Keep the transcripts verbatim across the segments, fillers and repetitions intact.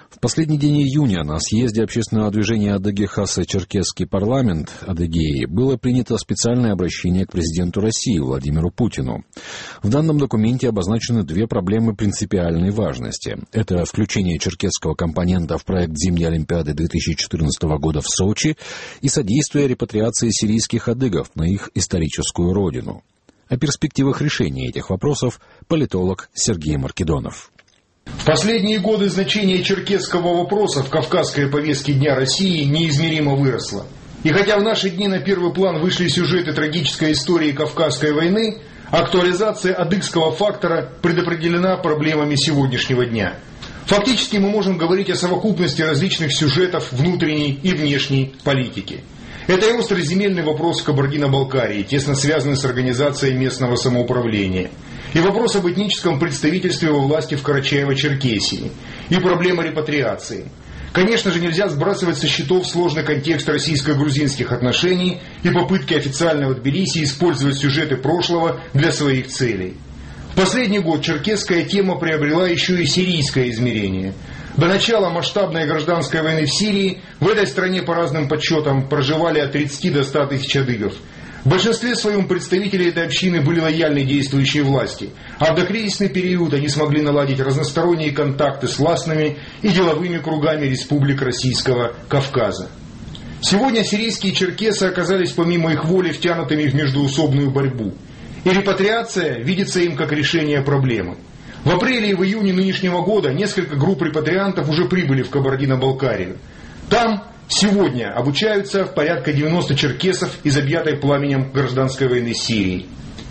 В последний день июня на съезде общественного движения Адыги Хассы-Черкесский парламент Адыгеи было принято специальное обращение к президенту России Владимиру Путину. В данном документе обозначены две проблемы принципиальной важности. Это включение черкесского компонента в проект Зимней Олимпиады две тысячи четырнадцатого года в Сочи и содействие репатриации сирийских адыгов на их историческую родину. О перспективах решения этих вопросов политолог Сергей Маркедонов. В последние годы значение черкесского вопроса в кавказской повестке Дня России неизмеримо выросло. И хотя в наши дни на первый план вышли сюжеты трагической истории Кавказской войны, актуализация адыгского фактора предопределена проблемами сегодняшнего дня. Фактически мы можем говорить о совокупности различных сюжетов внутренней и внешней политики. Это и остроземельный вопрос в Кабардино-Балкарии, тесно связанный с организацией местного самоуправления, и вопрос об этническом представительстве во власти в Карачаево-Черкесии, и проблема репатриации. Конечно же, нельзя сбрасывать со счетов сложный контекст российско-грузинских отношений и попытки официального Тбилиси использовать сюжеты прошлого для своих целей. В последний год черкесская тема приобрела еще и сирийское измерение. До начала масштабной гражданской войны в Сирии в этой стране по разным подсчетам проживали от тридцати до ста тысяч адыгов. В большинстве своем представители этой общины были лояльны действующей власти, а в докризисный период они смогли наладить разносторонние контакты с властными и деловыми кругами республик Российского Кавказа. Сегодня сирийские черкесы оказались помимо их воли втянутыми в междоусобную борьбу, и репатриация видится им как решение проблемы. В апреле и в июне нынешнего года несколько групп репатриантов уже прибыли в Кабардино-Балкарию. Там сегодня обучаются порядка девяноста черкесов из объятой пламенем гражданской войны Сирии.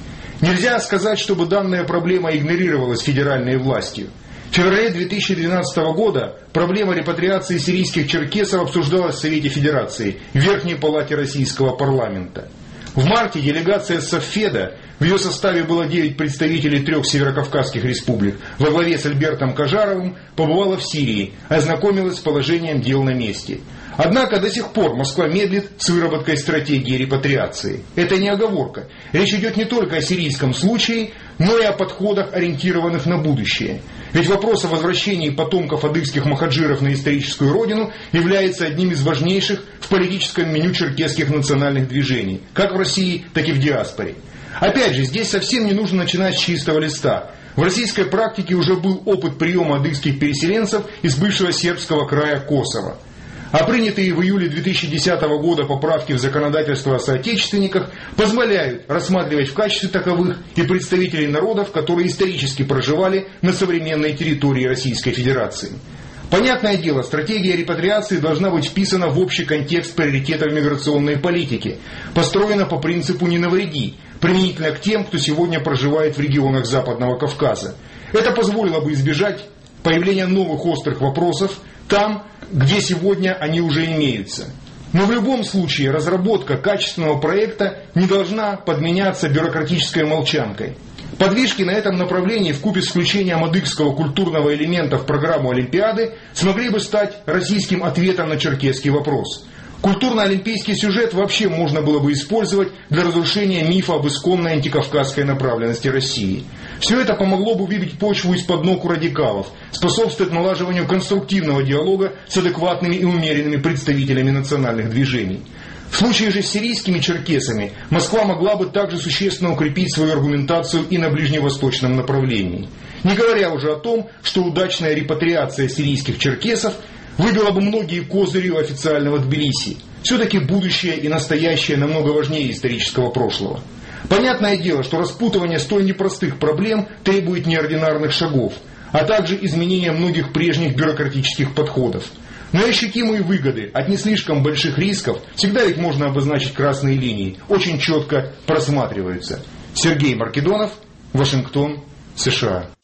Нельзя сказать, чтобы данная проблема игнорировалась федеральной властью. В феврале две тысячи двенадцатого года проблема репатриации сирийских черкесов обсуждалась в Совете Федерации, в Верхней Палате Российского парламента. В марте делегация Совфеда, в ее составе было девять представителей трех северокавказских республик, во главе с Альбертом Кажаровым, побывала в Сирии, ознакомилась с положением дел на месте. Однако до сих пор Москва медлит с выработкой стратегии репатриации. Это не оговорка. Речь идет не только о сирийском случае, но и о подходах, ориентированных на будущее. Ведь вопрос о возвращении потомков адыгских махаджиров на историческую родину является одним из важнейших в политическом меню черкесских национальных движений, как в России, так и в диаспоре. Опять же, здесь совсем не нужно начинать с чистого листа. В российской практике уже был опыт приема адыгских переселенцев из бывшего сербского края Косово. А принятые в июле две тысячи десятого года поправки в законодательство о соотечественниках позволяют рассматривать в качестве таковых и представителей народов, которые исторически проживали на современной территории Российской Федерации. Понятное дело, стратегия репатриации должна быть вписана в общий контекст приоритетов миграционной политики, построена по принципу «не навреди», применительно к тем, кто сегодня проживает в регионах Западного Кавказа. Это позволило бы избежать появления новых острых вопросов там, где сегодня они уже имеются. Но в любом случае разработка качественного проекта не должна подменяться бюрократической молчанкой. Подвижки на этом направлении вкупе с включением адыгского культурного элемента в программу Олимпиады смогли бы стать российским ответом на черкесский вопрос. Культурно-олимпийский сюжет вообще можно было бы использовать для разрушения мифа об исконной антикавказской направленности России. Все это помогло бы выбить почву из-под ног у радикалов, способствовать налаживанию конструктивного диалога с адекватными и умеренными представителями национальных движений. В случае же с сирийскими черкесами Москва могла бы также существенно укрепить свою аргументацию и на ближневосточном направлении. Не говоря уже о том, что удачная репатриация сирийских черкесов выбила бы многие козыри у официального Тбилиси. Все-таки будущее и настоящее намного важнее исторического прошлого. Понятное дело, что распутывание столь непростых проблем требует неординарных шагов, а также изменения многих прежних бюрократических подходов. Но ощутимые выгоды от не слишком больших рисков, всегда ведь можно обозначить красные линии, очень четко просматриваются. Сергей Маркедонов, Вашингтон, США.